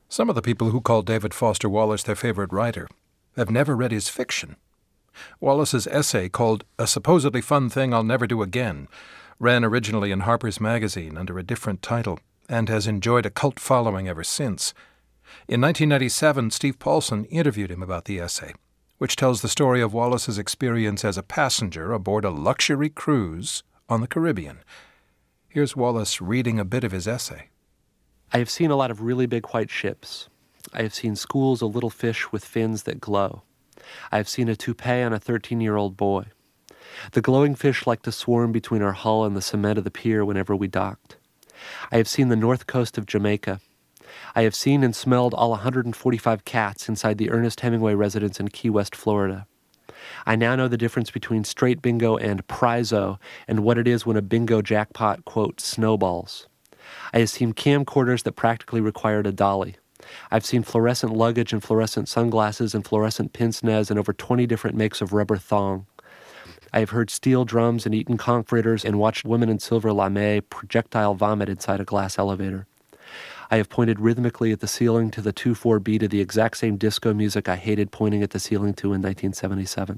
Some of the people who call David Foster Wallace their favorite writer have never read his fiction. Wallace's essay, called A Supposedly Fun Thing I'll Never Do Again, ran originally in Harper's Magazine under a different title and has enjoyed a cult following ever since. In 1997, Steve Paulson interviewed him about the essay, which tells the story of Wallace's experience as a passenger aboard a luxury cruise on the Caribbean. Here's Wallace reading a bit of his essay. I have seen a lot of really big white ships. I have seen schools of little fish with fins that glow. I have seen a toupee on a 13-year-old boy. The glowing fish like to swarm between our hull and the cement of the pier whenever we docked. I have seen the north coast of Jamaica. I have seen and smelled all 145 cats inside the Ernest Hemingway residence in Key West, Florida. I now know the difference between straight bingo and prizo and what it is when a bingo jackpot, quote, snowballs. I have seen camcorders that practically required a dolly. I've seen fluorescent luggage and fluorescent sunglasses and fluorescent pince-nez and over 20 different makes of rubber thong. I have heard steel drums and eaten conch fritters and watched women in silver lame projectile vomit inside a glass elevator. I have pointed rhythmically at the ceiling to the 2/4 beat of the exact same disco music I hated pointing at the ceiling to in 1977.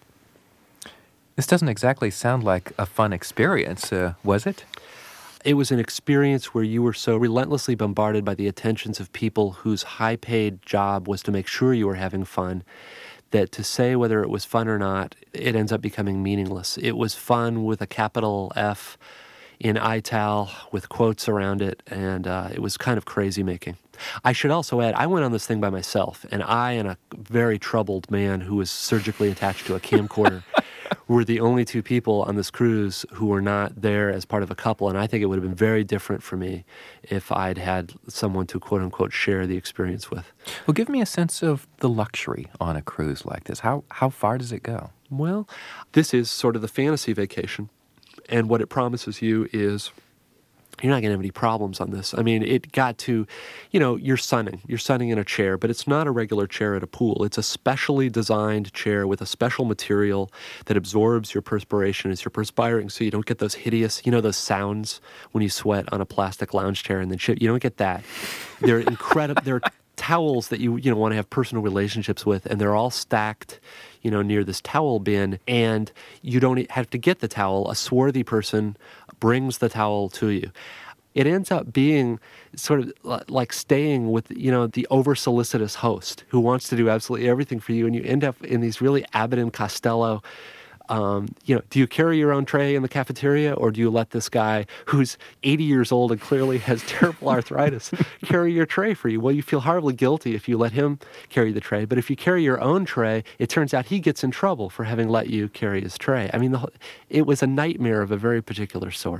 This doesn't exactly sound like a fun experience, was it? It was an experience where you were so relentlessly bombarded by the attentions of people whose high-paid job was to make sure you were having fun, that to say whether it was fun or not, it ends up becoming meaningless. It was fun with a capital F in ITAL with quotes around it, and it was kind of crazy-making. I should also add, I went on this thing by myself, and I and a very troubled man who was surgically attached to a camcorder were the only two people on this cruise who were not there as part of a couple, and I think it would have been very different for me if I'd had someone to quote-unquote share the experience with. Well, give me a sense of the luxury on a cruise like this. How far does it go? Well, this is sort of the fantasy vacation, and what it promises you is you're not going to have any problems on this. I mean, it got to, you're sunning in a chair, but it's not a regular chair at a pool. It's a specially designed chair with a special material that absorbs your perspiration as you're perspiring, so you don't get those hideous, those sounds when you sweat on a plastic lounge chair and then shit. You don't get that. They're incredible. They're towels that you want to have personal relationships with, and they're all stacked, near this towel bin, and you don't have to get the towel. A swarthy person brings the towel to you. It ends up being sort of like staying with, the over-solicitous host who wants to do absolutely everything for you, and you end up in these really Abbott and Costello, do you carry your own tray in the cafeteria, or do you let this guy who's 80 years old and clearly has terrible arthritis carry your tray for you? Well, you feel horribly guilty if you let him carry the tray, but if you carry your own tray, it turns out he gets in trouble for having let you carry his tray. I mean, it was a nightmare of a very particular sort.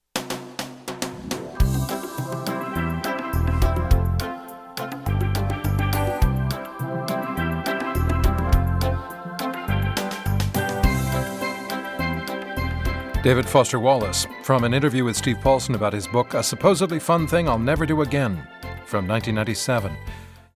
David Foster Wallace, from an interview with Steve Paulson about his book, A Supposedly Fun Thing I'll Never Do Again, from 1997.